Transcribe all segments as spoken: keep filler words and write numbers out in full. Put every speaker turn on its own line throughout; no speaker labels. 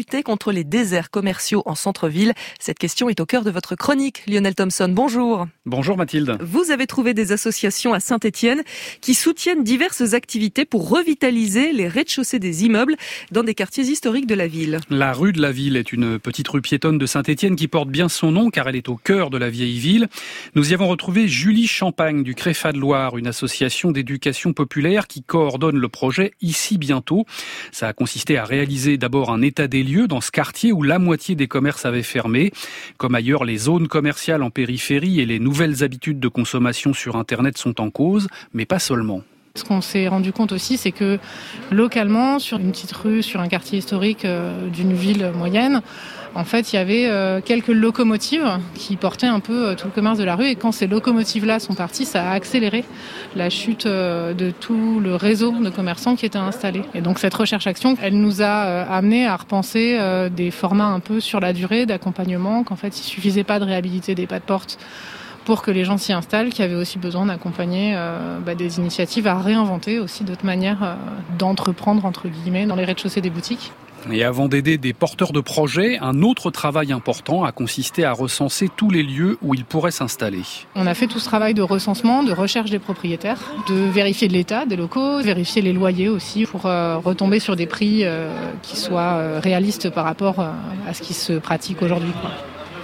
lutter contre les déserts commerciaux en centre-ville? Cette question est au cœur de votre chronique. Lionel Thompson, bonjour.
Bonjour Mathilde.
Vous avez trouvé des associations à Saint-Étienne qui soutiennent diverses activités pour revitaliser les rez-de-chaussée des immeubles dans des quartiers historiques de la ville.
La rue de la Ville est une petite rue piétonne de Saint-Étienne qui porte bien son nom car elle est au cœur de la vieille ville. Nous y avons retrouvé Julie Champagne du Créfat de Loire, une association d'éducation populaire qui coordonne le projet Ici Bientôt. Ça a consisté à réaliser d'abord un état des lieux dans ce quartier où la moitié des commerces avaient fermé. Comme ailleurs, les zones commerciales en périphérie et les nouvelles habitudes de consommation sur Internet sont en cause, mais pas seulement.
Ce qu'on s'est rendu compte aussi, c'est que localement, sur une petite rue, sur un quartier historique euh, d'une ville moyenne, en fait, il y avait euh, quelques locomotives qui portaient un peu euh, tout le commerce de la rue. Et quand ces locomotives-là sont parties, ça a accéléré la chute euh, de tout le réseau de commerçants qui étaient installés. Et donc cette recherche-action, elle nous a euh, amené à repenser euh, des formats un peu sur la durée d'accompagnement, qu'en fait, il suffisait pas de réhabiliter des pas de porte pour que les gens s'y installent, qui avaient aussi besoin d'accompagner euh, bah, des initiatives à réinventer aussi d'autres manières euh, d'entreprendre, entre guillemets, dans les rez-de-chaussée des boutiques.
Et avant d'aider des porteurs de projets, un autre travail important a consisté à recenser tous les lieux où ils pourraient s'installer.
On a fait tout ce travail de recensement, de recherche des propriétaires, de vérifier l'état des locaux, vérifier les loyers aussi pour euh, retomber sur des prix euh, qui soient euh, réalistes par rapport euh, à ce qui se pratique aujourd'hui, quoi.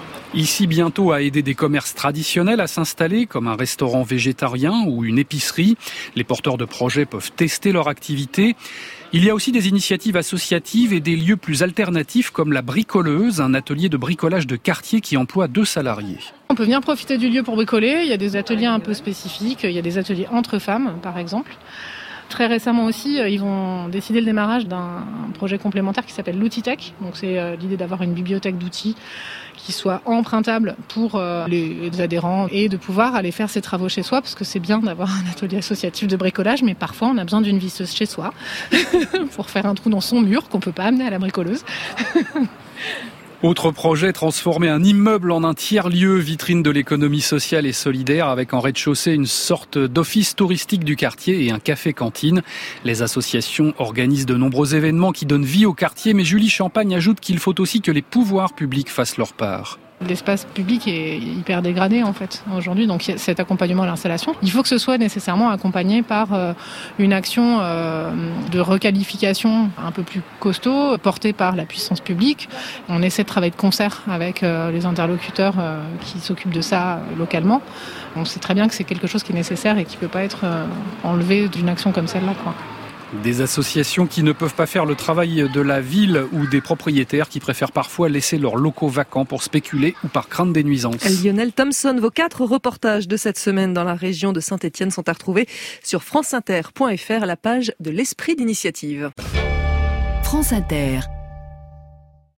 Ici Bientôt a aidé des commerces traditionnels à s'installer, comme un restaurant végétarien ou une épicerie. Les porteurs de projets peuvent tester leur activité. Il y a aussi des initiatives associatives et des lieux plus alternatifs comme la Bricoleuse, un atelier de bricolage de quartier qui emploie deux salariés.
On peut venir profiter du lieu pour bricoler. Il y a des ateliers un peu spécifiques. Il y a des ateliers entre femmes, par exemple. Très récemment aussi, ils vont décider le démarrage d'un projet complémentaire qui s'appelle l'Outitech. Donc c'est euh, l'idée d'avoir une bibliothèque d'outils qui soit empruntable pour euh, les adhérents et de pouvoir aller faire ses travaux chez soi, parce que c'est bien d'avoir un atelier associatif de bricolage, mais parfois on a besoin d'une visseuse chez soi pour faire un trou dans son mur qu'on peut pas amener à la bricoleuse.
Autre projet, transformer un immeuble en un tiers-lieu, vitrine de l'économie sociale et solidaire, avec en rez-de-chaussée une sorte d'office touristique du quartier et un café-cantine. Les associations organisent de nombreux événements qui donnent vie au quartier, mais Julie Champagne ajoute qu'il faut aussi que les pouvoirs publics fassent leur part.
L'espace public est hyper dégradé en fait aujourd'hui, donc cet accompagnement à l'installation, il faut que ce soit nécessairement accompagné par euh, une action euh, de requalification un peu plus costaud, portée par la puissance publique. On essaie de travailler de concert avec euh, les interlocuteurs euh, qui s'occupent de ça euh, localement. On sait très bien que c'est quelque chose qui est nécessaire et qui ne peut pas être euh, enlevé d'une action comme celle-là, quoi.
Des associations qui ne peuvent pas faire le travail de la ville ou des propriétaires qui préfèrent parfois laisser leurs locaux vacants pour spéculer ou par crainte des nuisances.
Lionel Thompson, vos quatre reportages de cette semaine dans la région de Saint-Étienne sont à retrouver sur franceinter point f r à la page de l'Esprit d'initiative.
France Inter.